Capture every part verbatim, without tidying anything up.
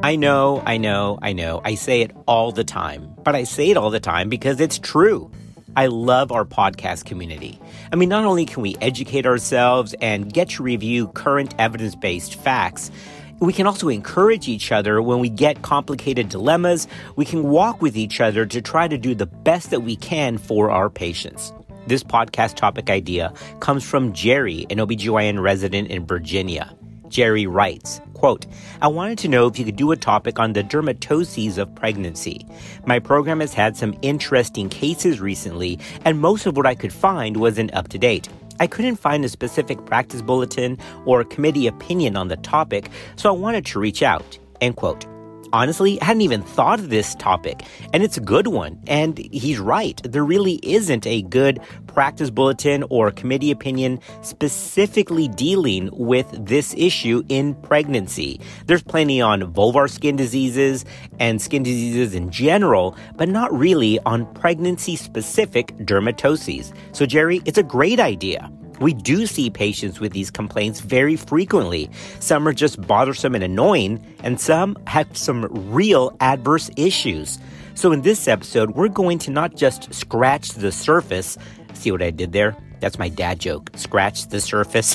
I know, I know, I know. I say it all the time, but I say it all the time because it's true. I love our podcast community. I mean, not only can we educate ourselves and get to review current evidence-based facts, we can also encourage each other when we get complicated dilemmas. We can walk with each other to try to do the best that we can for our patients. This podcast topic idea comes from Jerry, an O B G Y N resident in Virginia. Jerry writes, quote, I wanted to know if you could do a topic on the dermatoses of pregnancy. My program has had some interesting cases recently, and most of what I could find wasn't up to date. I couldn't find a specific practice bulletin or committee opinion on the topic, so I wanted to reach out, end quote. Honestly, I hadn't even thought of this topic, and it's a good one. And he's right. There really isn't a good practice bulletin or committee opinion specifically dealing with this issue in pregnancy. There's plenty on vulvar skin diseases and skin diseases in general, but not really on pregnancy-specific dermatoses. So, Jerry, it's a great idea. We do see patients with these complaints very frequently. Some are just bothersome and annoying, and some have some real adverse issues. So in this episode, we're going to not just scratch the surface. See what I did there? That's my dad joke. Scratch the surface.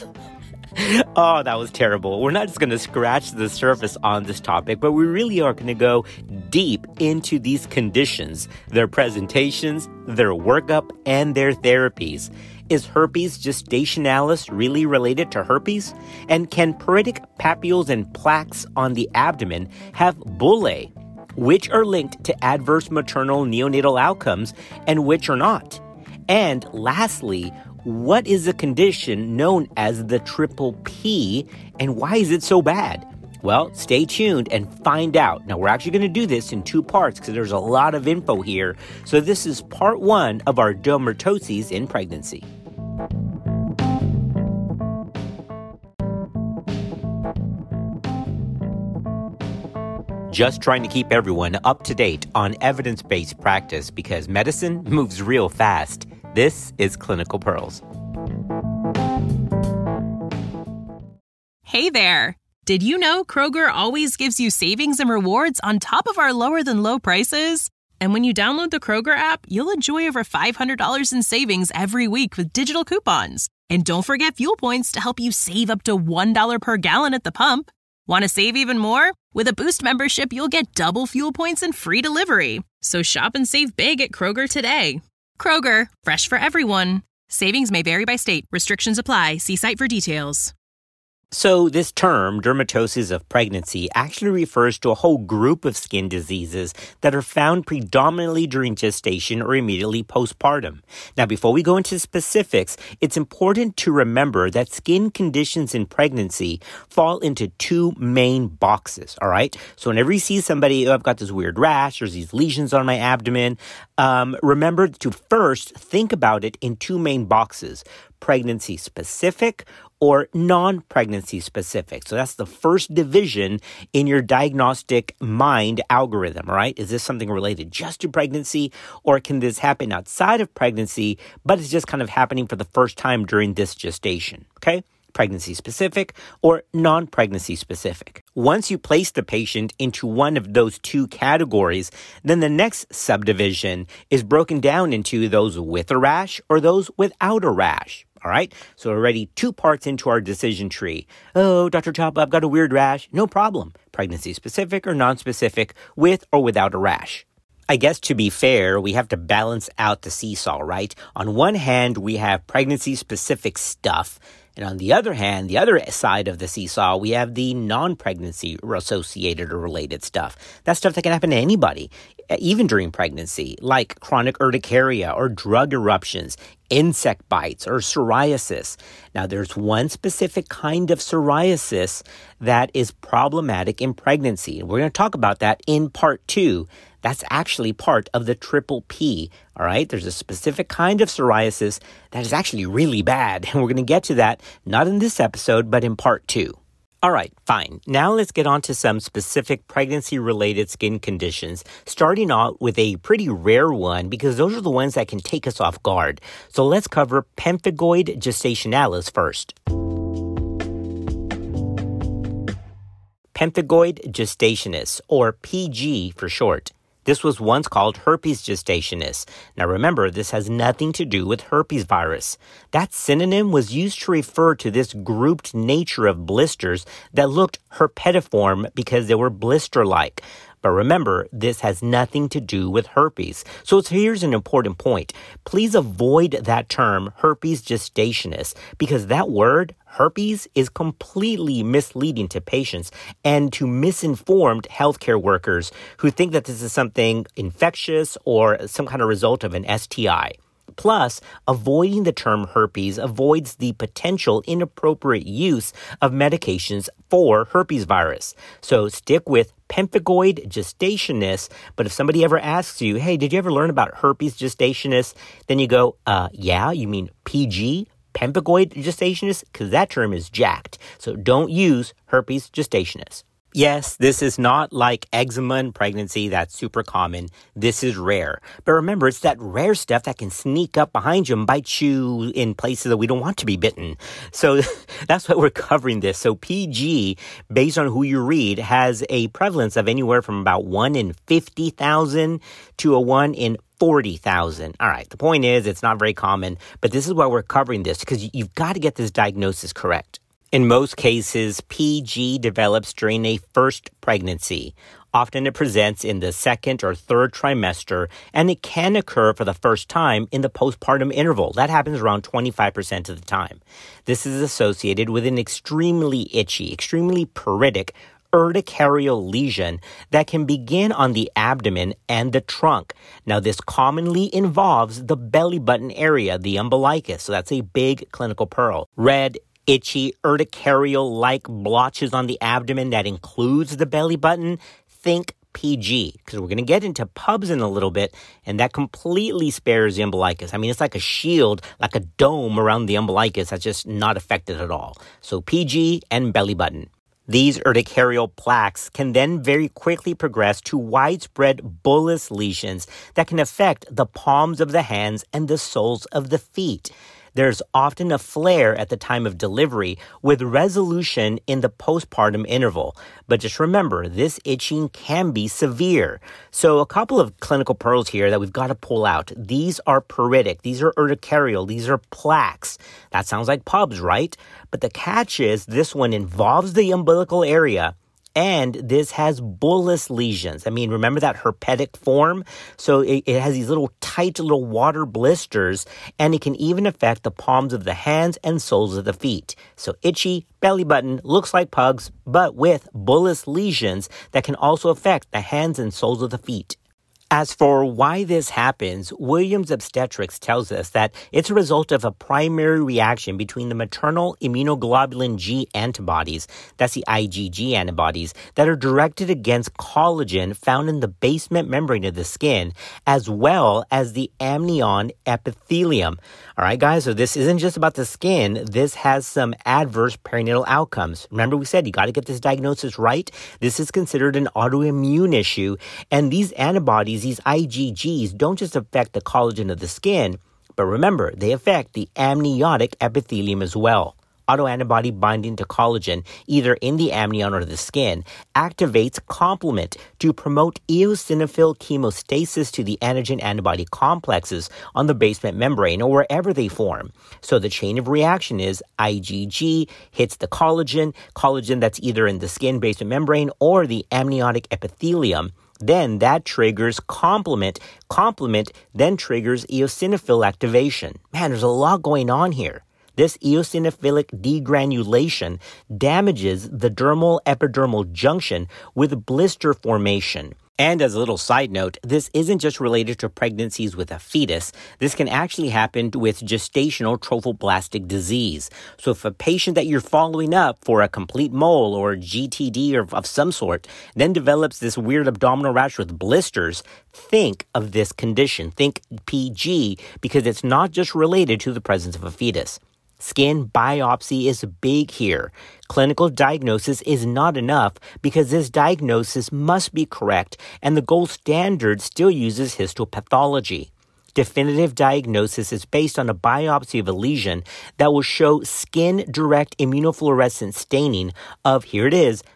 Oh, that was terrible. We're not just going to scratch the surface on this topic, but we really are going to go deep into these conditions, their presentations, their workup, and their therapies. Is herpes gestationalis really related to herpes? And can pruritic papules and plaques on the abdomen have bullae, which are linked to adverse maternal neonatal outcomes and which are not? And lastly, what is a condition known as the triple P, and why is it so bad? Well, stay tuned and find out. Now, we're actually going to do this in two parts because there's a lot of info here. So this is part one of our dermatoses in pregnancy. Just trying to keep everyone up to date on evidence-based practice because medicine moves real fast. This is Clinical Pearls. Hey there! Did you know Kroger always gives you savings and rewards on top of our lower-than-low prices? And when you download the Kroger app, you'll enjoy over five hundred dollars in savings every week with digital coupons. And don't forget fuel points to help you save up to one dollar per gallon at the pump. Want to save even more? With a Boost membership, you'll get double fuel points and free delivery. So shop and save big at Kroger today. Kroger, fresh for everyone. Savings may vary by state. Restrictions apply. See site for details. So this term, dermatoses of pregnancy, actually refers to a whole group of skin diseases that are found predominantly during gestation or immediately postpartum. Now, before we go into specifics, it's important to remember that skin conditions in pregnancy fall into two main boxes, all right? So whenever you see somebody, oh, I've got this weird rash, there's these lesions on my abdomen, um, remember to first think about it in two main boxes, pregnancy-specific or non-pregnancy specific. So that's the first division in your diagnostic mind algorithm, all right? Is this something related just to pregnancy, or can this happen outside of pregnancy, but it's just kind of happening for the first time during this gestation, okay? Pregnancy specific or non-pregnancy specific. Once you place the patient into one of those two categories, then the next subdivision is broken down into those with a rash or those without a rash. All right, so already two parts into our decision tree. Oh, Doctor Chapa, I've got a weird rash. No problem. Pregnancy specific or non-specific, with or without a rash. I guess to be fair, we have to balance out the seesaw, right? On one hand, we have pregnancy-specific stuff. And on the other hand, the other side of the seesaw, we have the non-pregnancy associated or related stuff. That's stuff that can happen to anybody, even during pregnancy, like chronic urticaria or drug eruptions, insect bites, or psoriasis. Now, there's one specific kind of psoriasis that is problematic in pregnancy. And we're going to talk about that in part two. That's actually part of the triple P, all right? There's a specific kind of psoriasis that is actually really bad, and we're going to get to that, not in this episode, but in part two. All right, fine. Now let's get on to some specific pregnancy-related skin conditions, starting out with a pretty rare one because those are the ones that can take us off guard. So let's cover pemphigoid gestationalis first. pemphigoid gestationis, or P G for short. This was once called herpes gestationis. Now remember, this has nothing to do with herpes virus. That synonym was used to refer to this grouped nature of blisters that looked herpetiform because they were blister-like. But remember, this has nothing to do with herpes. So here's an important point. Please avoid that term, herpes gestationis, because that word, herpes, is completely misleading to patients and to misinformed healthcare workers who think that this is something infectious or some kind of result of an S T I. Plus, avoiding the term herpes avoids the potential inappropriate use of medications for herpes virus. So stick with pemphigoid gestationis, but if somebody ever asks you, hey, did you ever learn about herpes gestationis? Then you go, uh, yeah, you mean P G? Pemphigoid gestationis? Because that term is jacked. So don't use herpes gestationis. Yes, this is not like eczema in pregnancy that's super common. This is rare. But remember, it's that rare stuff that can sneak up behind you and bite you in places that we don't want to be bitten. So that's why we're covering this. So P G, based on who you read, has a prevalence of anywhere from about one in fifty thousand to a one in forty thousand. All right, the point is it's not very common, but this is why we're covering this because you've got to get this diagnosis correct. In most cases, P G develops during a first pregnancy. Often it presents in the second or third trimester, and it can occur for the first time in the postpartum interval. That happens around twenty-five percent of the time. This is associated with an extremely itchy, extremely pruritic urticarial lesion that can begin on the abdomen and the trunk. Now, this commonly involves the belly button area, the umbilicus. So that's a big clinical pearl. Red, itchy, urticarial-like blotches on the abdomen that includes the belly button, think P G, because we're going to get into P U B S in a little bit, and that completely spares the umbilicus. I mean, it's like a shield, like a dome around the umbilicus that's just not affected at all. So P G and belly button. These urticarial plaques can then very quickly progress to widespread bullous lesions that can affect the palms of the hands and the soles of the feet. There's often a flare at the time of delivery with resolution in the postpartum interval. But just remember, this itching can be severe. So a couple of clinical pearls here that we've got to pull out. These are pruritic. These are urticarial. These are plaques. That sounds like P U B S, right? But the catch is this one involves the umbilical area. And this has bullous lesions. I mean, remember that herpetic form? So it, it has these little tight little water blisters, and it can even affect the palms of the hands and soles of the feet. So itchy, belly button, looks like P U B S, but with bullous lesions that can also affect the hands and soles of the feet. As for why this happens, Williams Obstetrics tells us that it's a result of a primary reaction between the maternal immunoglobulin G antibodies, that's the I G G antibodies, that are directed against collagen found in the basement membrane of the skin, as well as the amnion epithelium. All right, guys, so this isn't just about the skin. This has some adverse perinatal outcomes. Remember, we said you got to get this diagnosis right. This is considered an autoimmune issue, and these antibodies, these I G Gs, don't just affect the collagen of the skin, but remember, they affect the amniotic epithelium as well. Autoantibody binding to collagen, either in the amnion or the skin, activates complement to promote eosinophil chemostasis to the antigen-antibody complexes on the basement membrane or wherever they form. So the chain of reaction is I G G hits the collagen, collagen that's either in the skin basement membrane or the amniotic epithelium. Then that triggers complement. Complement then triggers eosinophil activation. Man, there's a lot going on here. This eosinophilic degranulation damages the dermal epidermal junction with blister formation. And as a little side note, this isn't just related to pregnancies with a fetus. This can actually happen with gestational trophoblastic disease. So if a patient that you're following up for a complete mole or G T D or of some sort then develops this weird abdominal rash with blisters, think of this condition. Think P G, because it's not just related to the presence of a fetus. Skin biopsy is big here. Clinical diagnosis is not enough because this diagnosis must be correct, and the gold standard still uses histopathology. Definitive diagnosis is based on a biopsy of a lesion that will show skin-direct immunofluorescent staining of, here it is,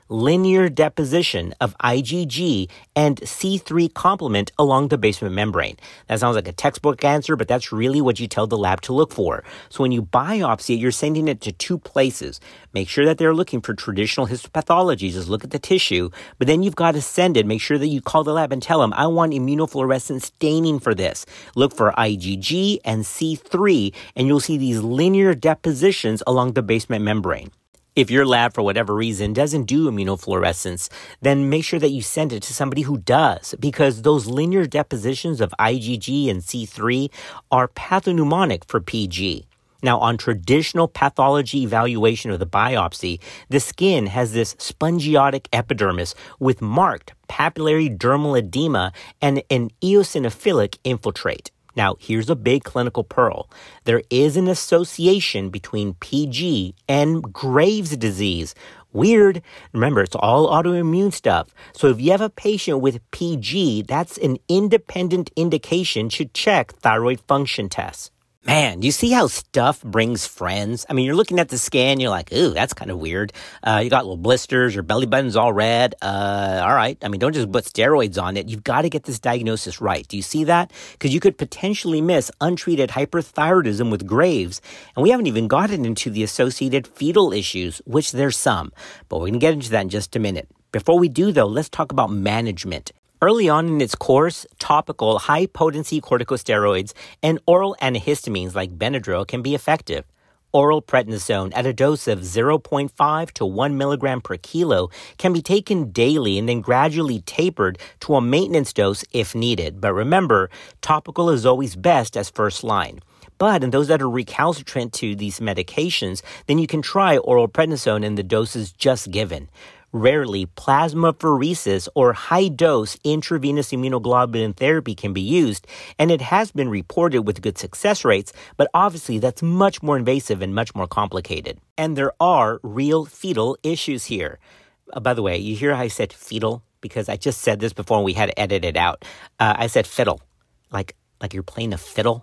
linear deposition of I G G and C three complement along the basement membrane. That sounds like a textbook answer, but that's really what you tell the lab to look for. So when you biopsy it, you're sending it to two places. Make sure that they're looking for traditional histopathology. Just look at the tissue, but then you've got to send it. Make sure that you call the lab and tell them, I want immunofluorescent staining for this. Look for I G G and C three, and you'll see these linear depositions along the basement membrane. If your lab, for whatever reason, doesn't do immunofluorescence, then make sure that you send it to somebody who does, because those linear depositions of I G G and C three are pathognomonic for P G. Now, on traditional pathology evaluation of the biopsy, the skin has this spongiotic epidermis with marked papillary dermal edema and an eosinophilic infiltrate. Now, here's a big clinical pearl. There is an association between P G and Graves' disease. Weird. Remember, it's all autoimmune stuff. So if you have a patient with P G, that's an independent indication to check thyroid function tests. Man, do you see how stuff brings friends? I mean, you're looking at the scan, you're like, ooh, that's kind of weird. Uh, you got little blisters, your belly button's all red. Uh, all right. I mean, don't just put steroids on it. You've got to get this diagnosis right. Do you see that? Because you could potentially miss untreated hyperthyroidism with Graves. And we haven't even gotten into the associated fetal issues, which there's some. But we're going to get into that in just a minute. Before we do, though, let's talk about management. Early on in its course, topical high-potency corticosteroids and oral antihistamines like Benadryl can be effective. Oral prednisone at a dose of zero point five to one milligram per kilo can be taken daily and then gradually tapered to a maintenance dose if needed. But remember, topical is always best as first line. But in those that are recalcitrant to these medications, then you can try oral prednisone in the doses just given. Rarely, plasmapheresis or high-dose intravenous immunoglobulin therapy can be used, and it has been reported with good success rates, but obviously that's much more invasive and much more complicated. And there are real fetal issues here. Uh, by the way, you hear how I said fetal? Because I just said this before and we had to edit it out. Uh, I said fiddle, like like you're playing a fiddle.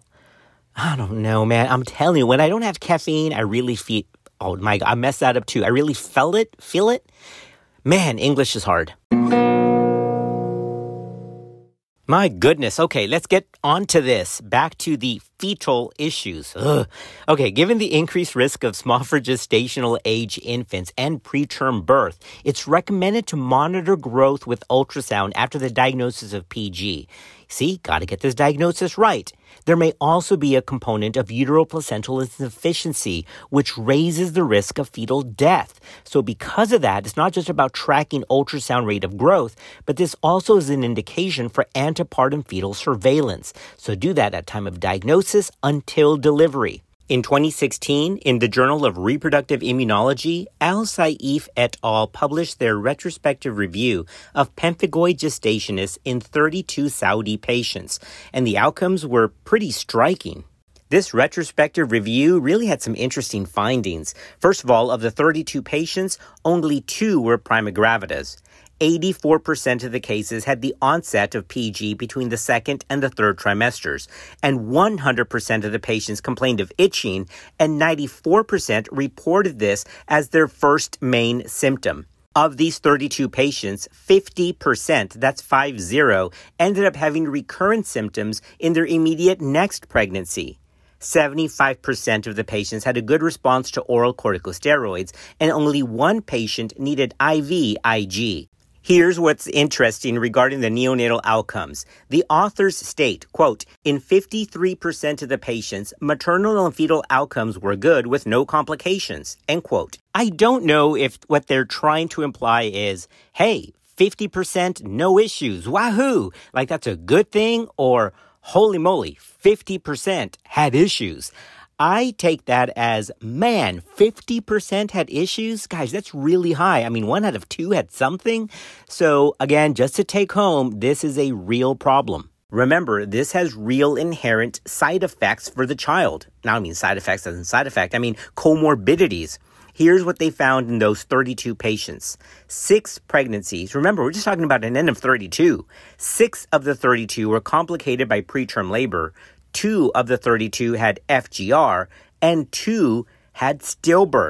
I don't know, man. I'm telling you, when I don't have caffeine, I really feel... Oh, my God, I messed that up too. I really felt it, feel it. Man, English is hard. My goodness. Okay, let's get on to this. Back to the fetal issues. Ugh. Okay, given the increased risk of small for gestational age infants and preterm birth, it's recommended to monitor growth with ultrasound after the diagnosis of P G. See, gotta get this diagnosis right. There may also be a component of uteroplacental insufficiency, which raises the risk of fetal death. So because of that, it's not just about tracking ultrasound rate of growth, but this also is an indication for antepartum fetal surveillance. So do that at time of diagnosis until delivery. In twenty sixteen, in the Journal of Reproductive Immunology, Al-Saif et al. Published their retrospective review of pemphigoid gestationis in thirty-two Saudi patients, and the outcomes were pretty striking. This retrospective review really had some interesting findings. First of all, of the thirty-two patients, only two were primogravidas. eighty-four percent of the cases had the onset of P G between the second and the third trimesters, and one hundred percent of the patients complained of itching, and ninety-four percent reported this as their first main symptom. Of these thirty-two patients, fifty percent, that's five zero, ended up having recurrent symptoms in their immediate next pregnancy. seventy-five percent of the patients had a good response to oral corticosteroids, and only one patient needed I V I G. Here's what's interesting regarding the neonatal outcomes. The authors state, quote, in fifty-three percent of the patients, maternal and fetal outcomes were good with no complications, end quote. I don't know if what they're trying to imply is, hey, fifty percent no issues, wahoo, like that's a good thing, or holy moly, fifty percent had issues. I take that as, man, fifty percent had issues? Guys, that's really high. I mean, one out of two had something. So again, just to take home, this is a real problem. Remember, this has real inherent side effects for the child. Now, I mean side effects as in side effect. I mean comorbidities. Here's what they found in those thirty-two patients. Six pregnancies. Remember, we're just talking about an N of thirty-two. Six of the thirty-two were complicated by preterm labor. Two of the thirty-two had F G R, and two had stillbirth.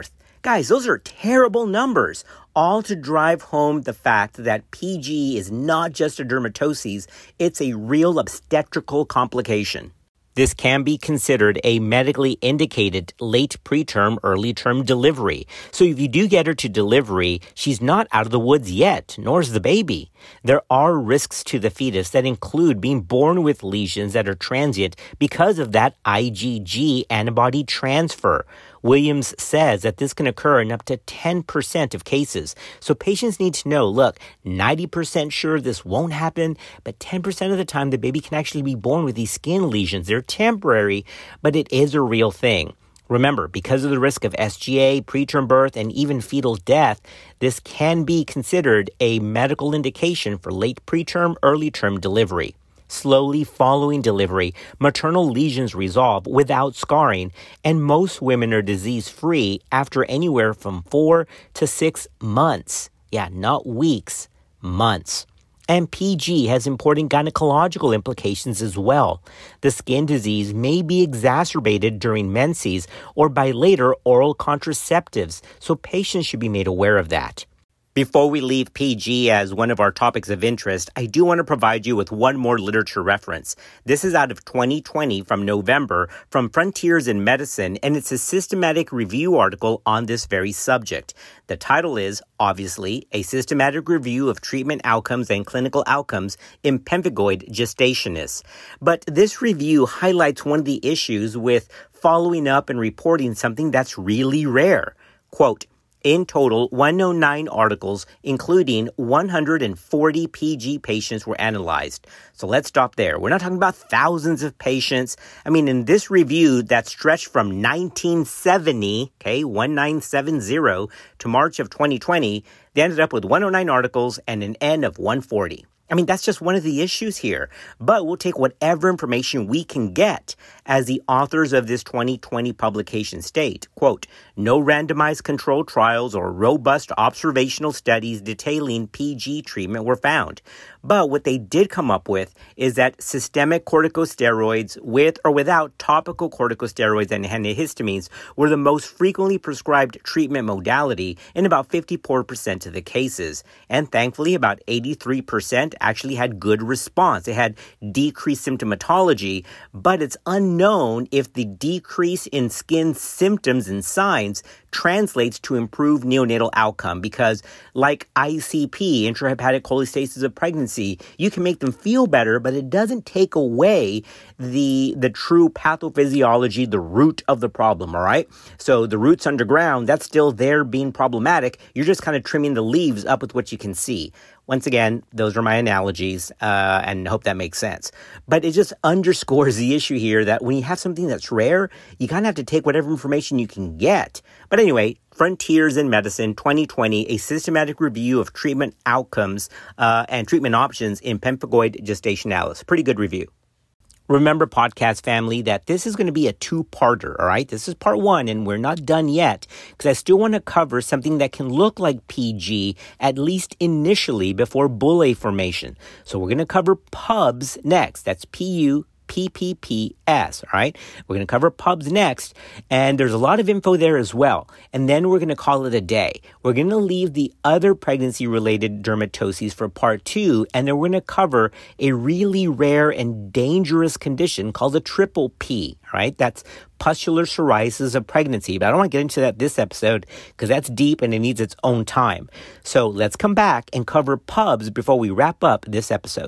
Guys, those are terrible numbers, all to drive home the fact that P G is not just a dermatoses, it's a real obstetrical complication. This can be considered a medically indicated late preterm, early term delivery. So if you do get her to delivery, she's not out of the woods yet, nor is the baby. There are risks to the fetus that include being born with lesions that are transient because of that I G G antibody transfer. Williams says that this can occur in up to ten percent of cases. So patients need to know, look, ninety percent sure this won't happen, but ten percent of the time the baby can actually be born with these skin lesions. They're temporary, but it is a real thing. Remember, because of the risk of S G A, preterm birth, and even fetal death, this can be considered a medical indication for late preterm, early term delivery. Slowly following delivery, maternal lesions resolve without scarring, and most women are disease-free after anywhere from four to six months. Yeah, not weeks, months. And P G has important gynecological implications as well. The skin disease may be exacerbated during menses or by later oral contraceptives, so patients should be made aware of that. Before we leave P G as one of our topics of interest, I do want to provide you with one more literature reference. This is out of twenty twenty from November from Frontiers in Medicine, and it's a systematic review article on this very subject. The title is, obviously, A Systematic Review of Treatment Outcomes and Clinical Outcomes in Pemphigoid Gestationis. But this review highlights one of the issues with following up and reporting something that's really rare. Quote, in total, one hundred nine articles, including one hundred forty P G patients, were analyzed. So let's stop there. We're not talking about thousands of patients. I mean, in this review that stretched from nineteen seventy, okay, nineteen seventy, to March of twenty twenty, they ended up with one hundred nine articles and an N of one hundred forty. I mean, that's just one of the issues here. But we'll take whatever information we can get, as the authors of this twenty twenty publication state, quote, no randomized controlled trials or robust observational studies detailing P G treatment were found. But what they did come up with is that systemic corticosteroids with or without topical corticosteroids and antihistamines were the most frequently prescribed treatment modality in about fifty-four percent of the cases. And thankfully, about eighty-three percent actually had good response. They had decreased symptomatology, but it's unknown if the decrease in skin symptoms and signs translates to improved neonatal outcome, because like I C P, intrahepatic cholestasis of pregnancy, you can make them feel better, but it doesn't take away the the true pathophysiology, the root of the problem, all right? So the root's underground, that's still there being problematic. You're just kind of trimming the leaves up with what you can see. Once again, those are my analogies, uh, and hope that makes sense. But it just underscores the issue here that when you have something that's rare, you kind of have to take whatever information you can get. But anyway, Frontiers in Medicine twenty twenty, a systematic review of treatment outcomes uh, and treatment options in pemphigoid gestationalis. Pretty good review. Remember, podcast family, that this is going to be a two-parter, all right? This is part one, and we're not done yet, because I still want to cover something that can look like P G, at least initially, before bullae formation. So we're going to cover P U B S next. That's P U P P P S, all right? We're going to cover P U B S next, and there's a lot of info there as well. And then we're going to call it a day. We're going to leave the other pregnancy-related dermatoses for part two, and then we're going to cover a really rare and dangerous condition called a triple P, all right? That's pustular psoriasis of pregnancy. But I don't want to get into that this episode because that's deep and it needs its own time. So let's come back and cover P U B S before we wrap up this episode.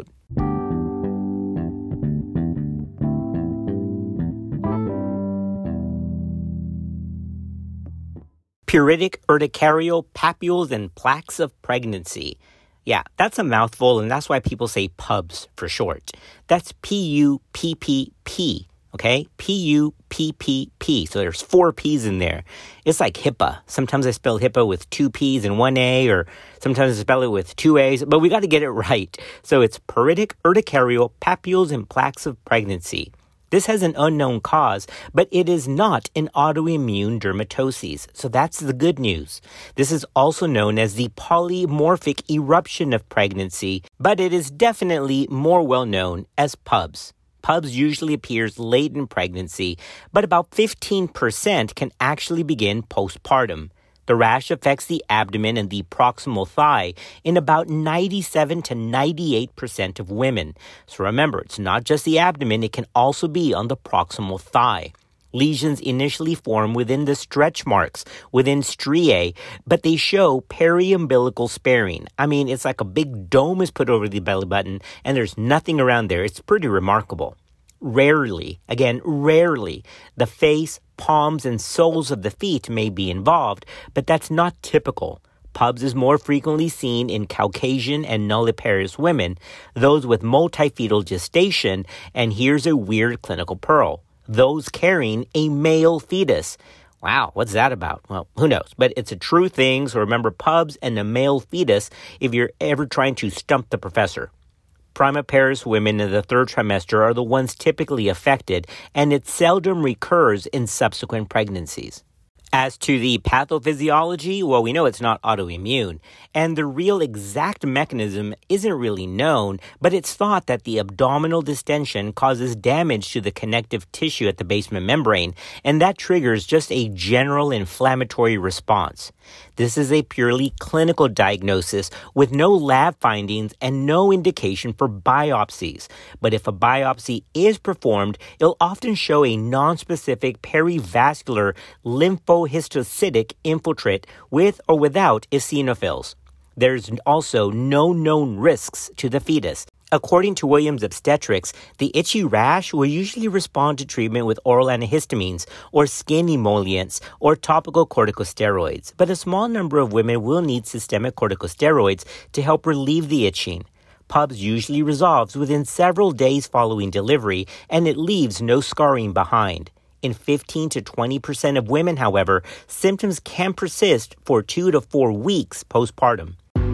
Pruritic urticarial papules and plaques of pregnancy. Yeah, that's a mouthful, and that's why people say P U B S for short. That's P U P P P, okay? P U P P P. So there's four P's in there. It's like HIPAA. Sometimes I spell HIPAA with two P's and one A, or sometimes I spell it with two A's, but we got to get it right. So it's pruritic urticarial papules and plaques of pregnancy. This has an unknown cause, but it is not an autoimmune dermatoses. So that's the good news. This is also known as the polymorphic eruption of pregnancy, but it is definitely more well known as P U B S. P U B S usually appears late in pregnancy, but about fifteen percent can actually begin postpartum. The rash affects the abdomen and the proximal thigh in about ninety-seven to ninety-eight percent of women. So remember, it's not just the abdomen, it can also be on the proximal thigh. Lesions initially form within the stretch marks, within striae, but they show periumbilical sparing. I mean, it's like a big dome is put over the belly button and there's nothing around there. It's pretty remarkable. Rarely, again, rarely, the face, palms, and soles of the feet may be involved, but that's not typical. P U B S is more frequently seen in Caucasian and nulliparous women, those with multifetal gestation, and here's a weird clinical pearl, those carrying a male fetus. Wow, what's that about? Well, who knows? But it's a true thing, so remember P U B S and a male fetus if you're ever trying to stump the professor. Primiparous women in the third trimester are the ones typically affected, and it seldom recurs in subsequent pregnancies. As to the pathophysiology, well, we know it's not autoimmune, and the real exact mechanism isn't really known, but it's thought that the abdominal distension causes damage to the connective tissue at the basement membrane, and that triggers just a general inflammatory response. This is a purely clinical diagnosis with no lab findings and no indication for biopsies. But if a biopsy is performed, it'll often show a nonspecific perivascular lymphohistocytic infiltrate with or without eosinophils. There's also no known risks to the fetus. According to Williams Obstetrics, the itchy rash will usually respond to treatment with oral antihistamines or skin emollients or topical corticosteroids, but a small number of women will need systemic corticosteroids to help relieve the itching. P U B S usually resolves within several days following delivery, and it leaves no scarring behind. In fifteen to twenty percent of women, however, symptoms can persist for two to four weeks postpartum.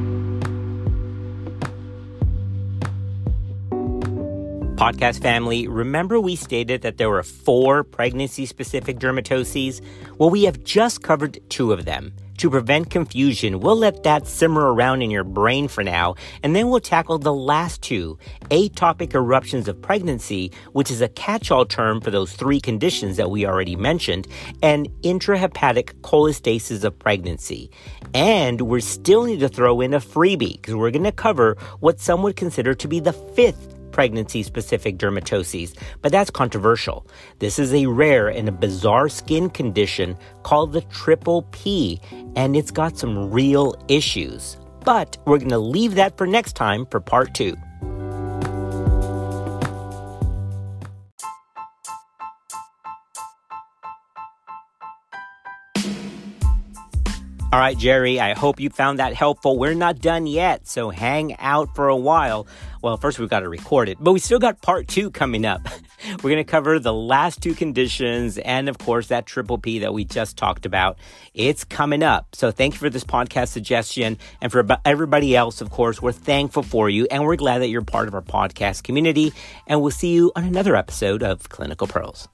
Podcast family, remember we stated that there were four pregnancy-specific dermatoses? Well, we have just covered two of them. To prevent confusion, we'll let that simmer around in your brain for now, and then we'll tackle the last two, atopic eruptions of pregnancy, which is a catch-all term for those three conditions that we already mentioned, and intrahepatic cholestasis of pregnancy. And we still need to throw in a freebie, because we're going to cover what some would consider to be the fifth pregnancy-specific dermatoses, but that's controversial. This is a rare and a bizarre skin condition called the triple P, and it's got some real issues. But we're going to leave that for next time for part two. All right, Jerry, I hope you found that helpful. We're not done yet, so hang out for a while. Well, first we've got to record it, but we still got part two coming up. We're going to cover the last two conditions and, of course, that triple P that we just talked about. It's coming up. So thank you for this podcast suggestion. And for everybody else, of course, we're thankful for you, and we're glad that you're part of our podcast community. And we'll see you on another episode of Clinical Pearls.